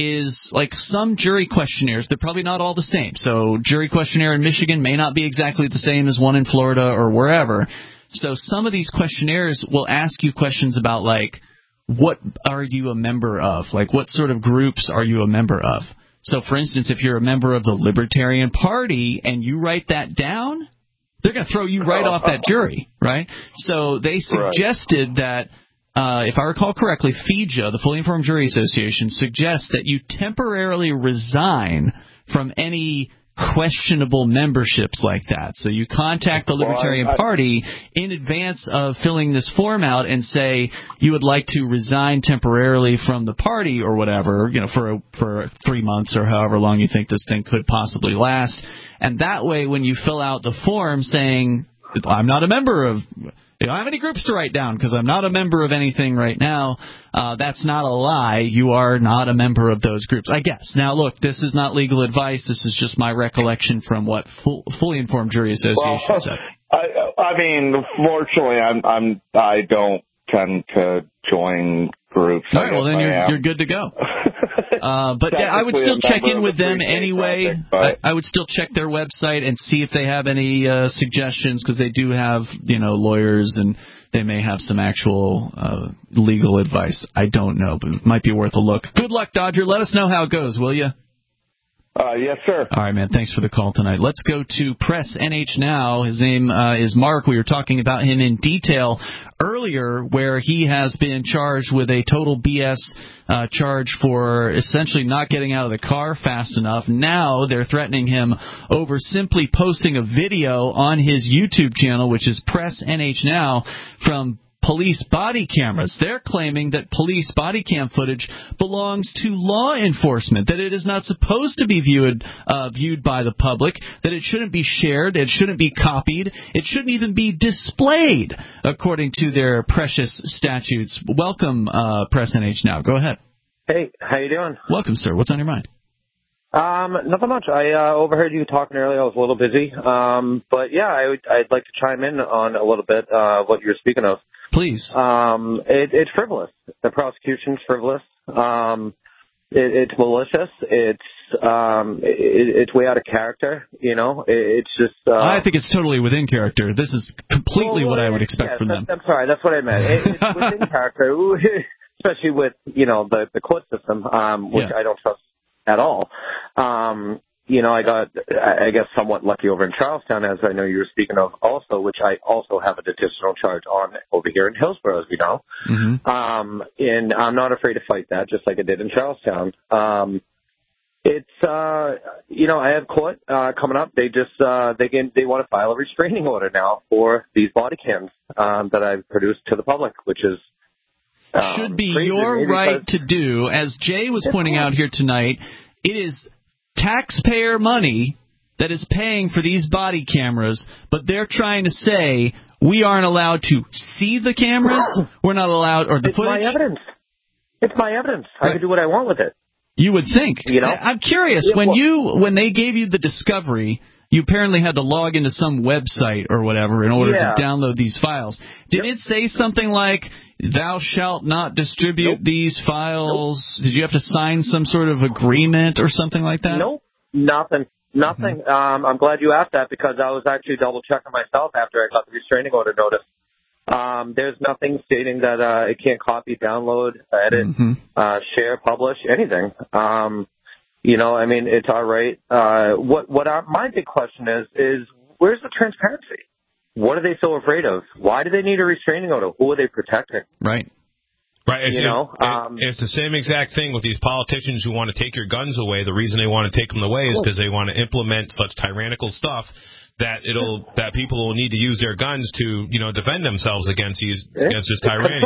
is like some jury questionnaires. They're probably not all the same. So jury questionnaire in Michigan may not be exactly the same as one in Florida or wherever. So some of these questionnaires will ask you questions about like, what are you a member of? Like, what sort of groups are you a member of? So, for instance, if you're a member of the Libertarian Party and you write that down, they're going to throw you right off that jury, right? So they suggested that, uh, if I recall correctly, F I J A, the Fully Informed Jury Association, suggests that you temporarily resign from any questionable memberships like that. So you contact the Libertarian well, I, I, Party in advance of filling this form out and say you would like to resign temporarily from the party or whatever, you know, for for three months or however long you think this thing could possibly last. And that way, when you fill out the form saying I'm not a member of, I don't have any groups to write down because I'm not a member of anything right now, uh, that's not a lie. You are not a member of those groups, I guess. Now, look, this is not legal advice. This is just my recollection from what Full, Fully Informed Jury Association well, said. I, I mean, fortunately, I'm, I'm, I don't tend to join groups. All right, well, then you're, you're good to go. Uh, but yeah, I would still check in with them anyway. Traffic, I, I would still check their website and see if they have any uh, suggestions because they do have, you know, lawyers and they may have some actual uh, legal advice. I don't know, but it might be worth a look. Good luck, Dodger. Let us know how it goes, will you? Uh, yes, sir. All right, man. Thanks for the call tonight. Let's go to Press N H now. His name uh, is Mark. We were talking about him in detail earlier, where he has been charged with a total B S uh, charge for essentially not getting out of the car fast enough. Now they're threatening him over simply posting a video on his YouTube channel, which is Press N H now, from police body cameras. They're claiming that police body cam footage belongs to law enforcement, that it is not supposed to be viewed uh, viewed by the public, that it shouldn't be shared, it shouldn't be copied, it shouldn't even be displayed, according to their precious statutes. Welcome, uh, Press N H now. Go ahead. Hey, how you doing? Welcome, sir. What's on your mind? Um, nothing much. I uh, overheard you talking earlier. I was a little busy. Um, but yeah, I would, I'd like to chime in on a little bit uh, what you're speaking of. Please. Um, it, it's frivolous. The prosecution's frivolous. Um, it, it's malicious. It's um, it, it's way out of character. You know, it, it's just. Uh, I think it's totally within character. This is completely well, what I would expect yes, from them. I'm sorry, that's what I meant. It, it's within character, especially with you know the the court system, um, which yeah. I don't trust at all. Um, you know, I got, I guess, somewhat lucky over in Charlestown, as I know you were speaking of also, which I also have an additional charge on over here in Hillsborough, as we know. Mm-hmm. Um, and I'm not afraid to fight that, just like I did in Charlestown. Um, it's, uh, you know, I have court uh, coming up. They just, uh, they can, they want to file a restraining order now for these body cams um, that I've produced to the public, which is um, should be your right to do. As Jay was pointing out here tonight, it is taxpayer money that is paying for these body cameras, but they're trying to say we aren't allowed to see the cameras, we're not allowed, or the it's footage. It's my evidence. It's my evidence. I can do what I want with it. You would think. You know? I'm curious, Yeah, when well, you when they gave you the discovery, you apparently had to log into some website or whatever in order yeah. to download these files. Did yep. it say something like, thou shalt not distribute nope. these files? Nope. Did you have to sign some sort of agreement or something like that? Nope, nothing. Nothing. Mm-hmm. Um, I'm glad you asked that because I was actually double-checking myself after I got the restraining order notice. Um, there's nothing stating that uh, it can't copy, download, edit, mm-hmm. uh, share, publish, anything. Um, you know, I mean, it's all right. Uh, what what our, my big question is, is where's the transparency? What are they so afraid of? Why do they need a restraining order? Who are they protecting? Right. Right, it's, you know, it, um, it's the same exact thing with these politicians who want to take your guns away. The reason they want to take them away is because they want to implement such tyrannical stuff that it'll that people will need to use their guns to, you know, defend themselves against these against this tyranny.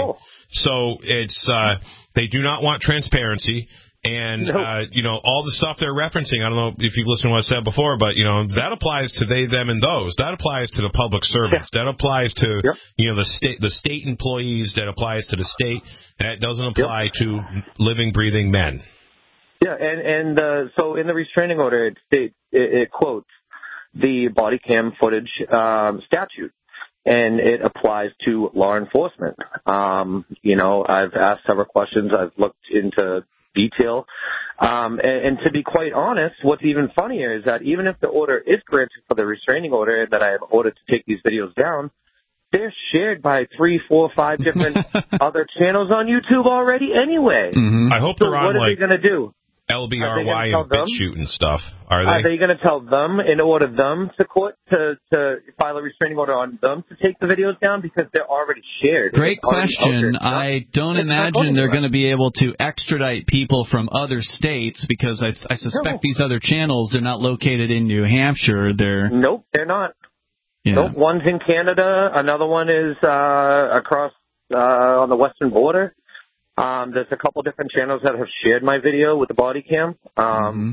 So it's uh, they do not want transparency. And, nope. uh, you know, all the stuff they're referencing, I don't know if you've listened to what I said before, but, you know, that applies to they, them, and those. That applies to the public servants. Yeah. That applies to, yep. you know, the state the state employees. That applies to the state. That doesn't apply yep. to living, breathing men. Yeah, and, and uh, so in the restraining order, it, states, it, it quotes the body cam footage um, statute. And it applies to law enforcement. Um, you know, I've asked several questions. I've looked into detail. Um, and, and to be quite honest, what's even funnier is that even if the order is granted for the restraining order that I have ordered to take these videos down, they're shared by three, four, five different other channels on YouTube already anyway. Mm-hmm. I hope so they're on, what are like, they going to do? L B R Y and BitChute and stuff. Are they? Are they going to tell them and order them to court to, to file a restraining order on them to take the videos down because they're already shared? Great question. I don't imagine they're going to be able to extradite people from other states because I, I suspect no. these other channels, they're not located in New Hampshire. They're Nope, they're not. Yeah. Nope, one's in Canada. Another one is uh, across uh, on the western border. Um, there's a couple different channels that have shared my video with the body cam. Um, mm-hmm.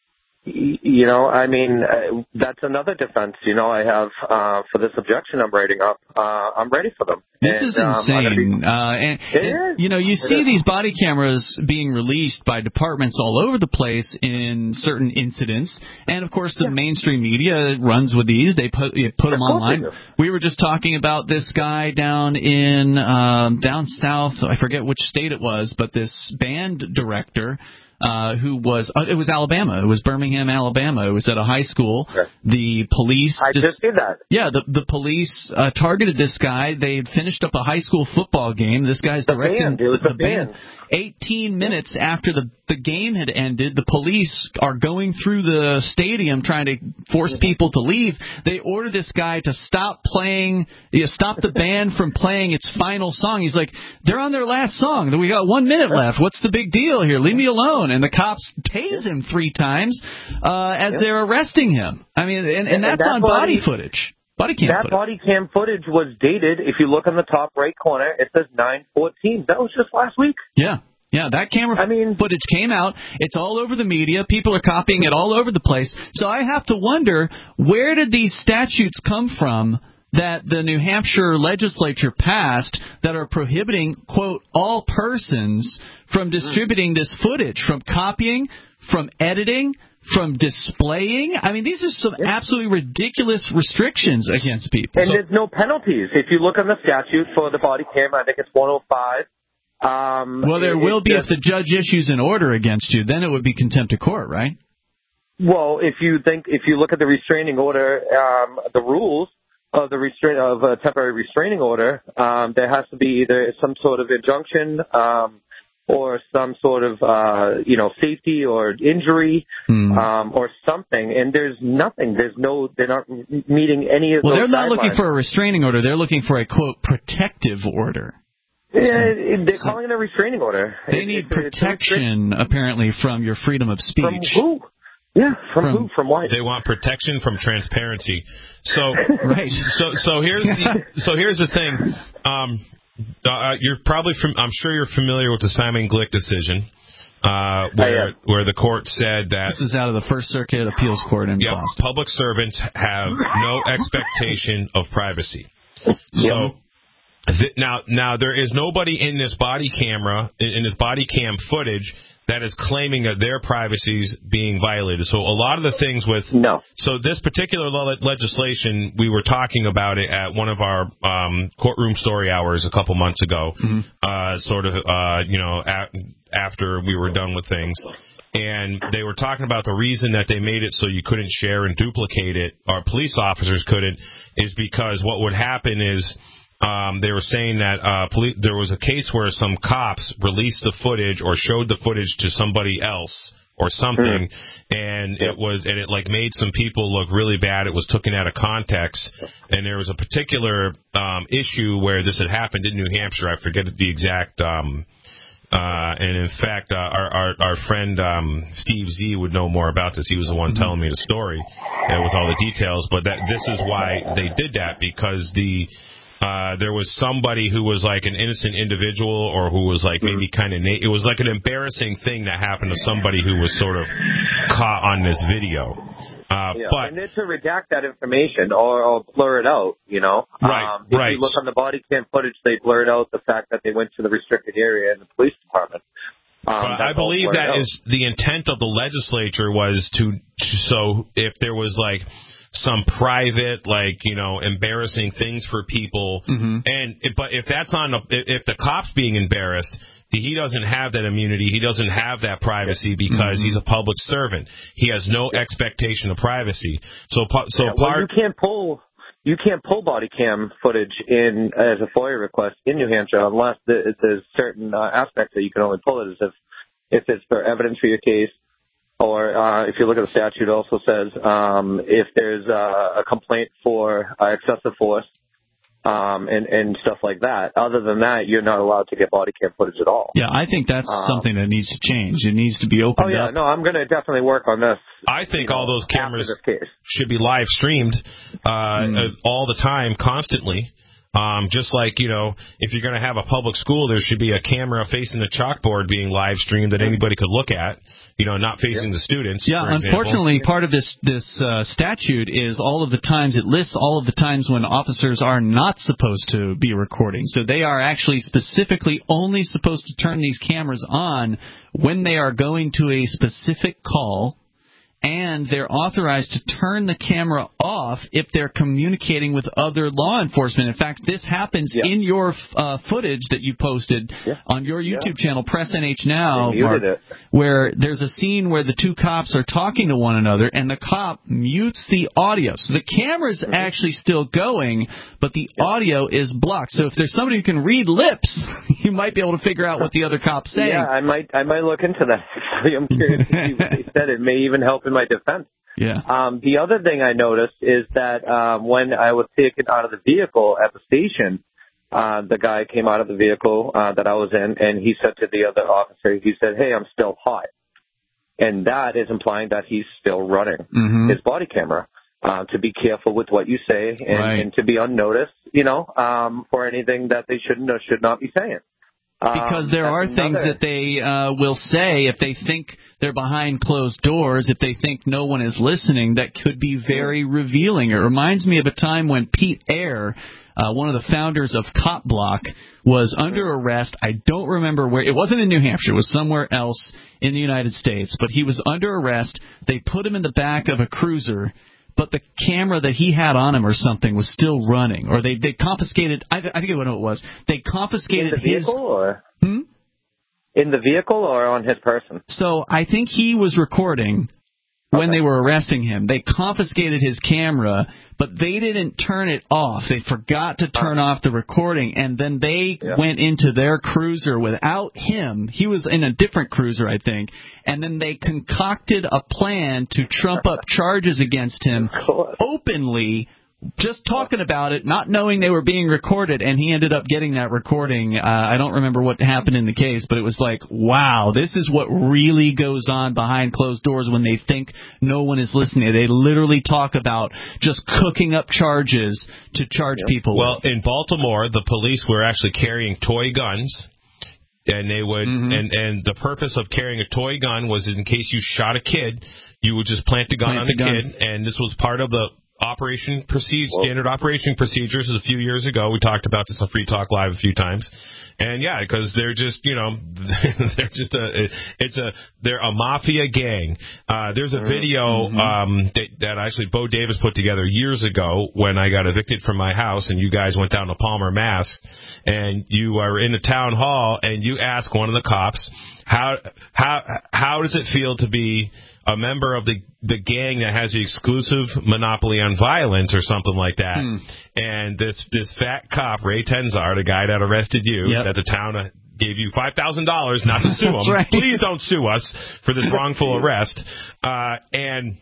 y- you know, I mean, uh, that's another defense, you know, I have uh, for this objection I'm writing up. Uh, I'm ready for them. This and, is insane. Um, uh, and, and you know, you see these body cameras being released by departments all over the place in certain incidents. And, of course, the yeah. mainstream media runs with these. They put you put them online. We were just talking about this guy down in um, down south. I forget which state it was, but this band director uh, who was uh, – it was Alabama. It was Birmingham, Alabama. It was at a high school. Okay. The police – I just did that. Yeah, the, the police uh, targeted this guy. They had finished up a high school football game. This guy's the directing band, it was the, the band. band. eighteen minutes after the, the game had ended, the police are going through the stadium trying to force people to leave. They order this guy to stop playing, you know, stop the band from playing its final song. He's like, they're on their last song. We got one minute left. What's the big deal here? Leave me alone. And the cops tase him three times uh, as yep. they're arresting him. I mean, and, and that's and that on body, body footage. Body cam that footage. body cam footage was dated. If you look on the top right corner, it says nine fourteen. That was just last week. Yeah. Yeah, that camera I mean, footage came out. It's all over the media. People are copying it all over the place. So I have to wonder, where did these statutes come from that the New Hampshire legislature passed that are prohibiting, quote, all persons from distributing this footage, from copying, from editing, from displaying? I mean, these are some absolutely ridiculous restrictions against people. And so, there's no penalties. If you look on the statute for the body cam, I think it's one oh five. Um, well, there it, will be just, if the judge issues an order against you. Then it would be contempt of court, right? Well, if you think, if you look at the restraining order, um, the rules of the restraint of a temporary restraining order, um, there has to be either some sort of injunction um, or some sort of uh, you know safety or injury hmm. um, or something. And there's nothing. There's no. They're not meeting any of. Well, those they're not guidelines. looking for a restraining order. They're looking for a quote protective order. Yeah, they're calling it a restraining order. They need it's, protection, it's apparently, from your freedom of speech. From who? Yeah, from, from who? From what? They want protection from transparency. So, right. So, so here's the, so here's the thing. Um, uh, you're probably, from, I'm sure you're familiar with the Simon Glick decision. uh, where Oh, yeah. where the court said that This is out of the First Circuit Appeals Court in yep, Boston. public servants have no expectation of privacy. Yep. So th- now, now there is nobody in this body camera, in, in this body cam footage, that is claiming that their privacy is being violated. So a lot of the things with no. So this particular le- legislation, we were talking about it at one of our um, courtroom story hours a couple months ago. Mm-hmm. Uh, sort of, uh, you know, a- after we were done with things. And they were talking about the reason that they made it so you couldn't share and duplicate it, or police officers couldn't, is because what would happen is um, they were saying that uh, poli- there was a case where some cops released the footage or showed the footage to somebody else or something, mm-hmm. and it was and it like made some people look really bad. It was taken out of context, and there was a particular um, issue where this had happened in New Hampshire. I forget the exact. Um, Uh, and in fact, uh, our, our our friend um, Steve Z would know more about this. He was the one telling me the story uh, with all the details. But that this is why they did that, because the uh, there was somebody who was like an innocent individual, or who was like maybe kind of na- it was like an embarrassing thing that happened to somebody who was sort of caught on this video. Uh, yeah, but and then to redact that information or, or blur it out, you know. Right, um, if right. you look on the body cam footage, they blurred out the fact that they went to the restricted area in the police department. Um, but I believe that out. is the intent of the legislature was to, to so if there was like some private, like, you know, embarrassing things for people, mm-hmm. and but if that's on, a, if the cop's being embarrassed, he doesn't have that immunity. He doesn't have that privacy because mm-hmm. he's a public servant. He has no expectation of privacy. So, so yeah, well, part you can't pull you can't pull body cam footage in as a FOIA request in New Hampshire unless there's certain uh, aspects that you can only pull it as if if it's for evidence for your case, or uh, if you look at the statute, it also says um, if there's uh, a complaint for uh, excessive force. Um, and, and stuff like that. Other than that, you're not allowed to get body cam footage at all. Yeah, I think that's um, something that needs to change. It needs to be opened up. Oh, yeah, up. no, I'm going to definitely work on this. I think you all know, those cameras should be live streamed uh, mm. all the time, constantly. Um, just like, you know, if you're going to have a public school, there should be a camera facing the chalkboard being live streamed that anybody could look at, you know, not facing yeah. the students. Yeah, unfortunately, part of this this uh, statute is all of the times, it lists all of the times when officers are not supposed to be recording. So they are actually specifically only supposed to turn these cameras on when they are going to a specific call, and they're authorized to turn the camera off if they're communicating with other law enforcement. In fact, this happens yeah. in your uh, footage that you posted yeah. on your YouTube yeah. channel, Press N H Now, Mark, where there's a scene where the two cops are talking to one another, and the cop mutes the audio. So the camera's mm-hmm. actually still going, but the yeah. audio is blocked. So if there's somebody who can read lips, you might be able to figure out what the other cop's saying. Yeah, I might, I might look into that. I'm curious to see what they said. It may even help in my defense. Yeah. Um, the other thing I noticed is that um, when I was taken out of the vehicle at the station, uh, the guy came out of the vehicle uh, that I was in, and he said to the other officer, he said, "Hey, I'm still hot," and that is implying that he's still running mm-hmm. his body camera. Uh, to be careful with what you say and, right. and to be unnoticed, you know, um, for anything that they shouldn't or should not be saying. Because there um, are another... things that they uh, will say if they think they're behind closed doors, if they think no one is listening, that could be very revealing. It reminds me of a time when Pete Eyre, uh, one of the founders of Cop Block, was under arrest. I don't remember where. It wasn't in New Hampshire. It was somewhere else in the United States. But he was under arrest. They put him in the back of a cruiser, but the camera that he had on him or something was still running, or they they confiscated. I, I think I know what it was. They confiscated in the vehicle his. Or? Hmm? In the vehicle or on his person? So I think he was recording when okay. they were arresting him. They confiscated his camera, but they didn't turn it off. They forgot to turn uh, off the recording, and then they yeah. went into their cruiser without him. He was in a different cruiser, I think, and then they concocted a plan to trump up charges against him openly, just talking about it, not knowing they were being recorded, and he ended up getting that recording. Uh, I don't remember what happened in the case, but it was like, wow, this is what really goes on behind closed doors when they think no one is listening. They literally talk about just cooking up charges to charge yeah. people. Well, in Baltimore, the police were actually carrying toy guns and they would, mm-hmm. and, and the purpose of carrying a toy gun was in case you shot a kid, you would just plant the gun plant on the, the gun. kid, and this was part of the Operation procedure, standard operating procedures a few years ago. We talked about this on Free Talk Live a few times, and yeah, because they're just, you know, they're just a, it's a, they're a mafia gang. Uh, there's a video mm-hmm. um, that, that actually Bo Davis put together years ago when I got evicted from my house, and you guys went down to Palmer, Mass, and you are in the town hall, and you ask one of the cops, how how how does it feel to be a member of the the gang that has the exclusive monopoly on violence or something like that? Hmm. And this this fat cop, Ray Tenzar, the guy that arrested you, yep. that the town uh, gave you five thousand dollars not to sue him. Right. Please don't sue us for this wrongful arrest. Uh, and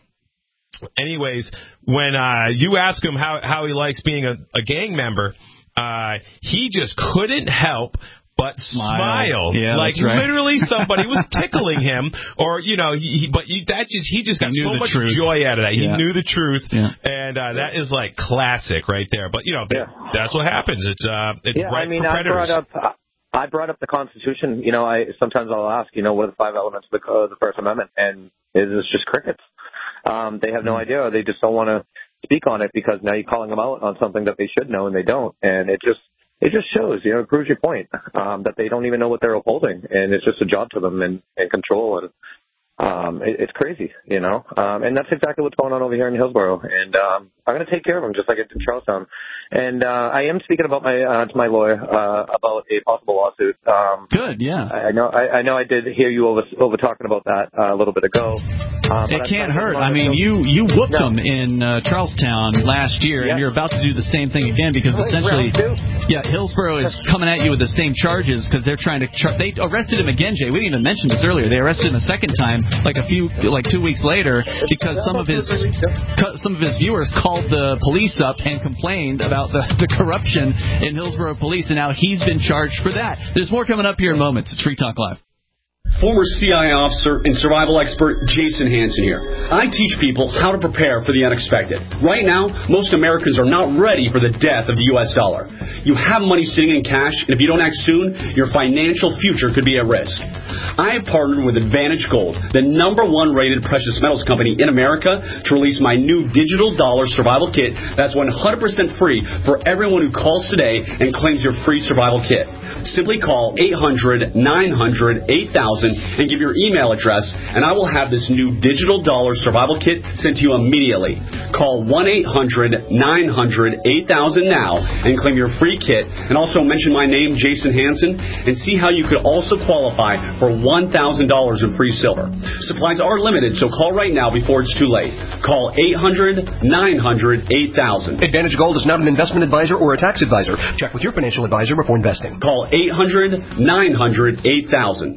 anyways, when uh, you ask him how, how he likes being a, a gang member, uh, he just couldn't help but smile, yeah, like right. literally somebody was tickling him, or you know, he, he but you, that just he just got he so much truth. joy out of that. Yeah. He knew the truth, yeah. and uh, that is like classic right there. But you know, yeah. that's what happens. It's uh, it's yeah, right I mean, for I predators. brought up, I brought up the Constitution. You know, I sometimes I'll ask, you know, what are the five elements of the, uh, the First Amendment, and it's just crickets. Um, they have no idea, or they just don't want to speak on it because now you're calling them out on something that they should know and they don't, and it just. It just shows, you know, it proves your point, um, that they don't even know what they're upholding, and it's just a job to them and, and control, and um, it, it's crazy, you know, um, and that's exactly what's going on over here in Hillsborough, and um, I'm going to take care of them just like I did in Charlestown, and uh, I am speaking about my uh, to my lawyer uh, about a possible lawsuit. Um, Good, yeah. I know, I, I know, I did hear you over over talking about that uh, a little bit ago. Um, it can't hurt. I mean, you you whooped no. them in uh, Charlestown last year, yeah. and you're about to do the same thing again because essentially, yeah, Hillsborough is coming at you with the same charges because they're trying to. Char- they arrested him again, Jay. We didn't even mention this earlier. They arrested him a second time, like a few, like two weeks later, because some of his some of his viewers called the police up and complained about the, the corruption in Hillsborough Police, and now he's been charged for that. There's more coming up here in moments. It's Free Talk Live. Former C I A officer and survival expert Jason Hansen here. I teach people how to prepare for the unexpected. Right now, most Americans are not ready for the death of the U S dollar. You have money sitting in cash, and if you don't act soon, your financial future could be at risk. I have partnered with Advantage Gold, the number one rated precious metals company in America, to release my new digital dollar survival kit that's one hundred percent free for everyone who calls today and claims your free survival kit. Simply call eight hundred nine hundred eight thousand and give your email address, and I will have this new digital dollar survival kit sent to you immediately. Call one eight hundred nine hundred eight thousand now and claim your free kit, and also mention my name, Jason Hansen, and see how you could also qualify for one thousand dollars in free silver. Supplies are limited, so call right now before it's too late. Call eight hundred nine hundred eight thousand. Advantage Gold is not an investment advisor or a tax advisor. Check with your financial advisor before investing. Call eight hundred nine hundred eight thousand.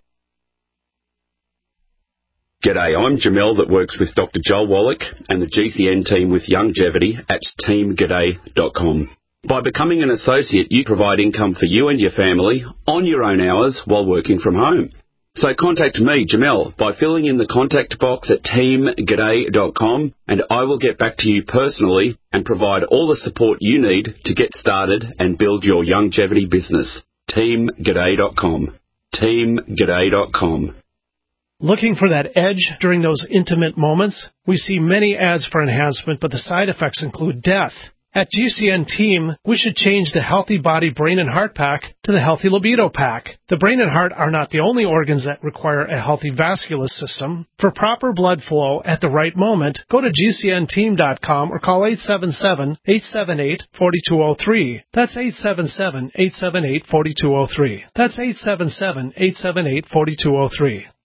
G'day, I'm Jamel that works with Doctor Joel Wallach and the G C N team with Longevity at team g'day dot com. By becoming an associate, you provide income for you and your family on your own hours while working from home. So contact me, Jamel, by filling in the contact box at team g'day dot com, and I will get back to you personally and provide all the support you need to get started and build your longevity business. team g'day dot com. team g'day dot com. Looking for that edge during those intimate moments? We see many ads for enhancement, but the side effects include death. At G C N Team, we should change the Healthy Body Brain and Heart Pack to the Healthy Libido Pack. The brain and heart are not the only organs that require a healthy vascular system. For proper blood flow at the right moment, go to G C N team dot com or call eight seven seven, eight seven eight, four two zero three. That's eight seven seven, eight seven eight, four two zero three. That's eight seven seven, eight seven eight, four two zero three.